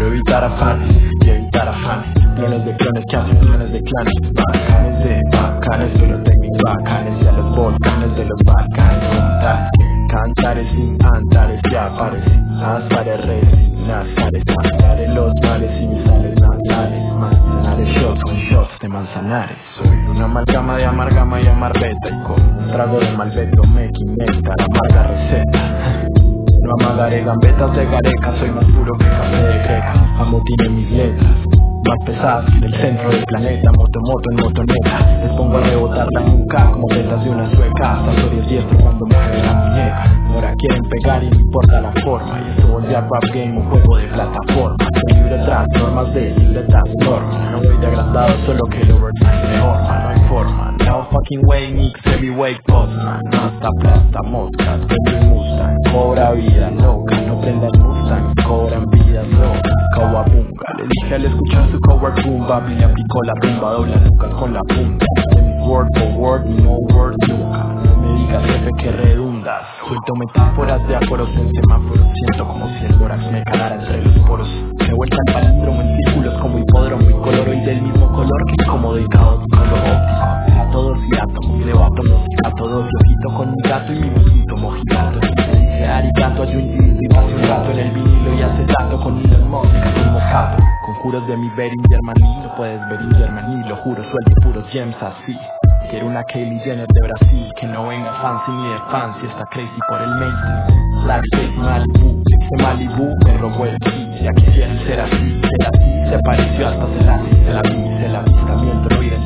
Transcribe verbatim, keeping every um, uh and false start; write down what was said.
quiero evitar afanes y evitar afanes. Clones de clones que hacen clones de clanes. Bacanes de bacanes, solo técnicos bacanes. De los volcanes de los Balcanes. Contar, cantares sin antares que aparecen. Azares, resignazares, cantaré los males y mis sales nasales. Manzanares, shots con shots de manzanares. Soy una amalgama de amargama y amarbeta. Y con un trago de malveto me quimenta la amarga receta. No amagaré gambetas de gareca, soy más puro que café de greca. Amotine mis letras más pesadas del centro del planeta. Moto moto en motoneta, les pongo a rebotar la nuca como tetas de una sueca. Hasta soy el diestro cuando mueve la muñeca. Ahora quieren pegar y no importa la forma. Y esto volvió a rap game, un juego de plataforma. Soy libre tras normas de libretas normas. No voy de agrandado, solo que el overtime me horma. No hay forma, no fucking way, mix heavyweight postman. No hasta plasta, moscas, prende un Mustang. Cobra vida loca, no prendas Mustang. Cobran vidas locas, Kawabunga. Le dije al escuchar su cover boom bap y le aplicó la rumba. Dobla nucas con la punta. De mi word for word, no word nunca. No me digas jefe que redundas. Suelto metáforas de aforos en semáforos. Siento como si el borax me calara entre los poros. Me vuelta el palíndromo en círculos como hipódromo. Y coloro y del mismo color que incómodo y caótico. Lo óptico, a todos y átomos. Leo átomos a todos. Yo quito con mi gato y mi mosquito mojigato. Y me dice arigato a Junji y pasé un rato en el vinilo y acetato con una música y un mojato. Conjuros de mi Beringer maní, lo puedes ver en Germany, lo juro, suelto puros gems así. Quiero una Kylie Jenner de Brasil, que no venga fancy ni de fancy, está crazy por el mainstream. Black Space Malibu, de Malibu, me robó el key, ya quisiera ser así, ser así, se pareció hasta ser así, se la vi, se la vi, también te lo iré